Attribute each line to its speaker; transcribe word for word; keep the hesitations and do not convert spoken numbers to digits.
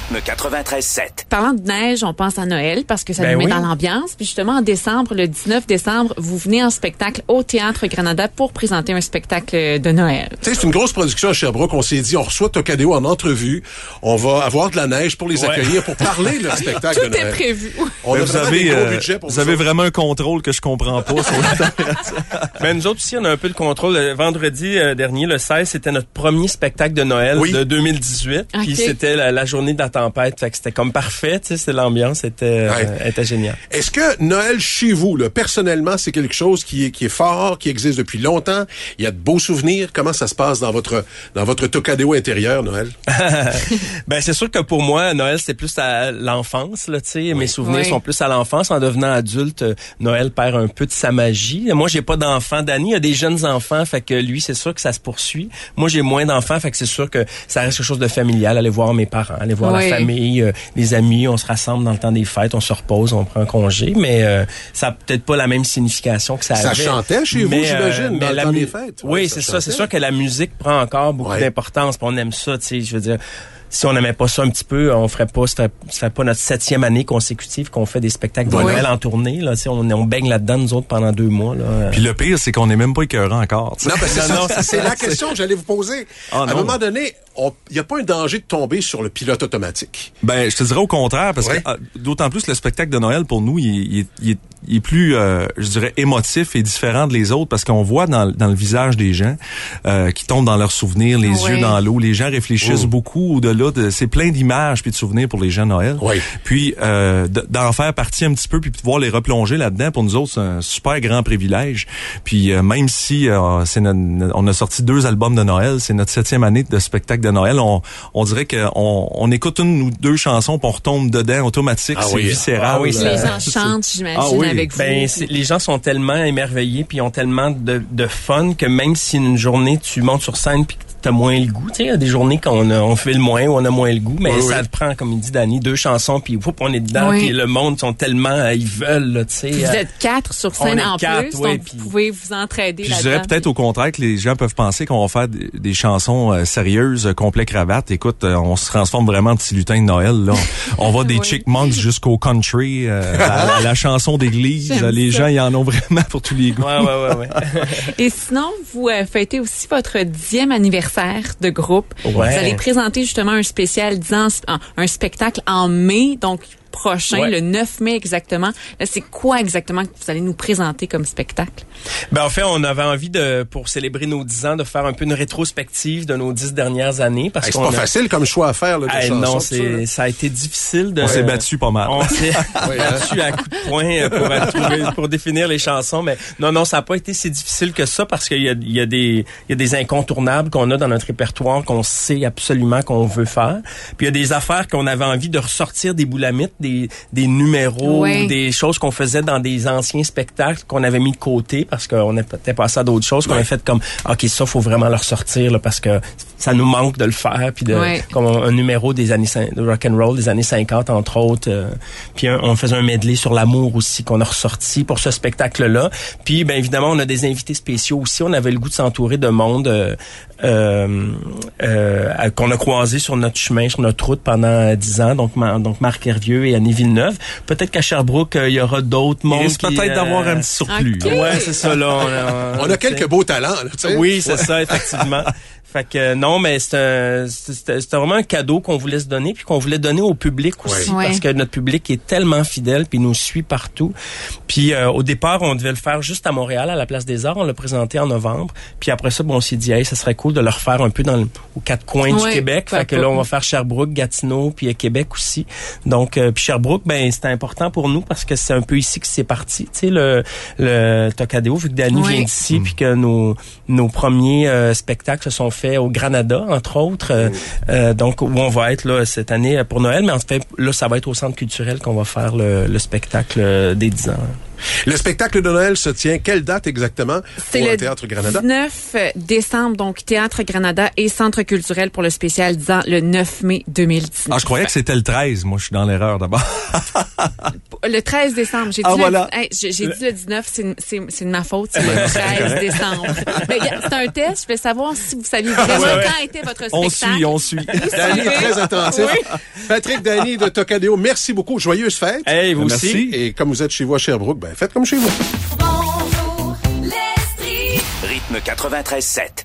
Speaker 1: Rythme quatre-vingt-treize sept.
Speaker 2: Parlant de neige, on pense à Noël parce que ça
Speaker 3: Ben
Speaker 2: nous met
Speaker 3: oui.
Speaker 2: dans l'ambiance. Puis justement, en décembre, le dix-neuf décembre, vous venez en spectacle au Théâtre Granada pour présenter un spectacle de Noël.
Speaker 4: Tu sais, c'est une grosse production à Sherbrooke. On s'est dit, on reçoit Tocadéo en entrevue. On va avoir de la neige pour les
Speaker 3: Ouais.
Speaker 4: accueillir, pour parler de leur spectacle de
Speaker 2: Tout est
Speaker 4: Noël.
Speaker 2: prévu.
Speaker 4: On a
Speaker 5: vous
Speaker 4: vraiment
Speaker 5: avez,
Speaker 4: des gros
Speaker 5: euh,
Speaker 4: budgets pour
Speaker 5: vous
Speaker 4: vous
Speaker 5: avez
Speaker 4: autres.
Speaker 5: vraiment un contrôle que je comprends pas sur la température.
Speaker 3: Ben, nous autres aussi, on a un peu de contrôle. Le vendredi euh, dernier, le seize, c'était notre premier spectacle de Noël
Speaker 4: Oui.
Speaker 3: de deux mille dix-huit.
Speaker 2: Ok.
Speaker 3: Puis c'était la, la journée de la tempête. Fait que c'était comme parfait, tu sais, c'est l'ambiance était,
Speaker 4: Ouais.
Speaker 3: euh, était géniale.
Speaker 4: Est-ce que Noël chez vous, là, personnellement, c'est quelque chose qui est, qui est fort, qui existe depuis longtemps? Il y a de beaux souvenirs. Comment ça se passe dans votre, dans votre Tocadéo intérieur, Noël?
Speaker 3: Ben c'est sûr que pour moi, Noël c'est plus à l'enfance, là, tu sais. Mes souvenirs
Speaker 2: Oui.
Speaker 3: sont plus à l'enfance. En devenant adulte, euh, Noël perd un peu de sa magie. Moi, j'ai pas d'enfant. Danny a des jeunes enfants, fait que lui, c'est sûr que ça se poursuit. Moi, j'ai moins d'enfants, fait que c'est sûr que ça reste quelque chose de familial. Aller voir mes parents, aller voir
Speaker 2: Oui.
Speaker 3: la famille, euh, les amis. On se rassemble dans le temps des fêtes, on se repose, on prend congé, mais euh, ça a peut-être pas la même signification que ça,
Speaker 4: Ça
Speaker 3: avait.
Speaker 4: chantait chez vous,
Speaker 3: Mais,
Speaker 4: j'imagine,
Speaker 3: mais
Speaker 4: dans le
Speaker 3: la
Speaker 4: temps
Speaker 3: mu-
Speaker 4: des fêtes.
Speaker 3: Oui,
Speaker 4: Ouais,
Speaker 3: c'est
Speaker 4: ça
Speaker 3: ça. C'est
Speaker 4: chantait.
Speaker 3: sûr que la musique prend encore beaucoup
Speaker 4: Ouais.
Speaker 3: d'importance. Puis on aime ça, tu sais. Je veux dire, si on n'aimait pas ça un petit peu, on ferait pas, ça ferait, ça ferait pas notre septième année consécutive qu'on fait des spectacles de
Speaker 2: Ouais.
Speaker 3: Noël en tournée. Là, tu sais, on, on baigne là-dedans nous autres pendant deux mois. Là.
Speaker 5: Puis le pire, c'est qu'on n'est même pas écœurant encore. tu sais.
Speaker 4: Non, ben c'est
Speaker 3: Non,
Speaker 4: ça.
Speaker 3: non, c'est
Speaker 4: c'est la question que j'allais vous poser.
Speaker 5: Ah,
Speaker 4: à un
Speaker 5: non.
Speaker 4: moment donné, il n'y a pas un danger de tomber sur le pilote automatique.
Speaker 5: Ben, je te dirais au contraire, parce
Speaker 4: Ouais.
Speaker 5: que ah, d'autant plus le spectacle de Noël pour nous, il, il, il, est, il est plus, euh, je dirais, émotif et différent de les autres, parce qu'on voit dans, dans le visage des gens euh, qui tombent dans leurs souvenirs, les
Speaker 2: Ouais.
Speaker 5: yeux dans l'eau. Les gens réfléchissent
Speaker 4: Oh.
Speaker 5: beaucoup au-delà de, c'est plein d'images puis de souvenirs pour les gens Noël.
Speaker 4: Oui.
Speaker 5: Puis euh, d- d'en faire partie un petit peu puis de pouvoir les replonger là-dedans, pour nous autres, c'est un super grand privilège. Puis euh, même si euh, c'est notre, on a sorti deux albums de Noël, c'est notre septième année de spectacle de Noël, on, on dirait que on, on écoute une ou deux chansons puis on retombe dedans automatique,
Speaker 4: Ah
Speaker 5: c'est
Speaker 4: oui.
Speaker 5: viscéral.
Speaker 3: Ah oui,
Speaker 2: Les
Speaker 3: ça-
Speaker 2: gens chantent, j'imagine,
Speaker 5: Ah oui.
Speaker 2: avec vous.
Speaker 3: Ben, c'est- les gens sont tellement émerveillés puis ont tellement de, de fun que même si une journée tu montes sur scène puis que t'as moins le goût, tu sais, il y a des journées qu'on a, on fait le moins ou on a moins le goût, mais
Speaker 4: Oui,
Speaker 3: ça
Speaker 4: oui.
Speaker 3: te prend, comme il dit Danny, deux chansons puis whoop, on est dedans
Speaker 2: Oui.
Speaker 3: puis le monde sont tellement, euh, ils veulent, là, tu sais.
Speaker 2: Puis vous
Speaker 3: euh,
Speaker 2: êtes quatre sur scène
Speaker 3: on est
Speaker 2: en
Speaker 3: quatre,
Speaker 2: plus,
Speaker 3: ouais,
Speaker 2: donc
Speaker 3: puis-
Speaker 2: vous pouvez vous entraider
Speaker 5: Puis je
Speaker 2: là-dedans.
Speaker 5: dirais peut-être au contraire que les gens peuvent penser qu'on va faire des, des chansons euh, sérieuses, euh, complet cravate. Écoute, euh, on se transforme vraiment en petits lutins de Noël. Là. On, on va des
Speaker 2: Oui.
Speaker 5: chickmunks jusqu'au country, euh, à, à la chanson d'église.
Speaker 2: J'aime
Speaker 5: Les
Speaker 2: ça.
Speaker 5: gens, ils en ont vraiment pour tous les goûts.
Speaker 3: Ouais, ouais, ouais, ouais.
Speaker 2: Et sinon, vous euh, fêtez aussi votre dixième anniversaire de groupe.
Speaker 3: Ouais.
Speaker 2: Vous allez présenter justement un spécial disant un, un spectacle en mai, donc prochain,
Speaker 3: Ouais.
Speaker 2: le neuf mai exactement. Là, c'est quoi exactement que vous allez nous présenter comme spectacle?
Speaker 3: Ben, en fait, on avait envie de, pour célébrer nos dix ans, de faire un peu une rétrospective de nos dix dernières années. Parce
Speaker 4: Hey, c'est
Speaker 3: qu'on
Speaker 4: pas
Speaker 3: a...
Speaker 4: facile comme choix à faire, là, de
Speaker 3: Hey,
Speaker 4: chansons,
Speaker 3: non,
Speaker 4: tout ça, là.
Speaker 3: c'est, ça a été difficile de...
Speaker 5: On s'est battu pas mal.
Speaker 3: On s'est
Speaker 4: Oui, hein.
Speaker 3: battu à coups de poing euh, pour, euh, trouver- pour définir les chansons, mais non, non, ça n'a pas été si difficile que ça parce qu'il y a, il y a des, il y a des incontournables qu'on a dans notre répertoire qu'on sait absolument qu'on veut faire. Puis il y a des affaires qu'on avait envie de ressortir des boulamites, des, des numéros,
Speaker 2: Ouais.
Speaker 3: des choses qu'on faisait dans des anciens spectacles qu'on avait mis de côté parce qu'on était passé à d'autres choses qu'on
Speaker 4: Ouais.
Speaker 3: a fait comme, OK, ça, faut vraiment le ressortir, là, parce que ça nous manque de le faire, puis de,
Speaker 2: Ouais.
Speaker 3: comme un, un numéro des années cin- de rock and roll des années cinquante entre autres, euh, puis un- on faisait un medley sur l'amour aussi qu'on a ressorti pour ce spectacle-là. Puis ben évidemment on a des invités spéciaux aussi. On avait le goût de s'entourer de monde euh, euh, euh, qu'on a croisé sur notre chemin, sur notre route pendant dix ans. Donc Ma- donc Marc Hervieux et Annie Villeneuve. Peut-être qu'à Sherbrooke euh, il y aura d'autres
Speaker 5: Il
Speaker 3: mondes.
Speaker 5: risque
Speaker 3: qui,
Speaker 5: peut-être
Speaker 3: euh,
Speaker 5: d'avoir un petit surplus.
Speaker 2: Ok.
Speaker 3: Ouais, c'est ça là. On a,
Speaker 4: On a quelques beaux talents, là, tu sais.
Speaker 3: oui, c'est ça, effectivement. Fait que euh, non, mais c'est un, c'était, c'était vraiment un cadeau qu'on voulait se donner, puis qu'on voulait donner au public aussi,
Speaker 2: Ouais.
Speaker 3: parce que notre public est tellement fidèle, puis nous suit partout. Puis euh, au départ, on devait le faire juste à Montréal, à la Place des Arts. On l'a présenté en novembre. Puis après ça, bon, on s'est dit, hey, ça serait cool de le refaire un peu dans le, aux quatre coins
Speaker 2: Ouais,
Speaker 3: du Québec. Fait que là, on va faire Sherbrooke, Gatineau, puis euh, Québec aussi. Donc, euh, puis Sherbrooke, ben c'était important pour nous parce que c'est un peu ici que c'est parti. Tu sais, le, le Tocadéo, vu que Danny
Speaker 2: Ouais.
Speaker 3: vient d'ici, puis que nos nos premiers euh, spectacles se sont faits au Granada, entre autres. Euh, euh, donc, où on va être là cette année pour Noël. Mais en fait, là, ça va être au Centre culturel qu'on va faire le, le spectacle euh, des dix ans.
Speaker 4: Le spectacle de Noël se tient quelle date exactement
Speaker 2: C'est
Speaker 4: au
Speaker 2: le
Speaker 4: Théâtre Granada?
Speaker 2: dix-neuf décembre, donc Théâtre Granada et Centre culturel pour le spécial disant le neuf mai deux mille dix-neuf.
Speaker 5: Ah, je croyais que c'était le treize. Moi, je suis dans l'erreur d'abord.
Speaker 2: Le treize décembre. J'ai dit,
Speaker 5: Ah,
Speaker 2: le,
Speaker 5: voilà.
Speaker 2: hey, j'ai, j'ai dit le dix-neuf, c'est, c'est, c'est de ma faute, c'est le treize décembre. Mais, c'est un test, je voulais savoir si vous saviez vraiment
Speaker 3: Ouais, ouais.
Speaker 2: quand était votre spectacle.
Speaker 5: On suit, on suit.
Speaker 4: Danny est très attentif.
Speaker 2: Oui.
Speaker 4: Patrick Danny de Tocadéo, merci beaucoup. Joyeuse fête.
Speaker 3: Hey, vous
Speaker 5: Merci.
Speaker 3: aussi.
Speaker 4: Et comme vous êtes chez vous à Sherbrooke, ben faites comme chez vous.
Speaker 1: Bonjour, l'Estrie.
Speaker 6: Rythme quatre-vingt-treize sept.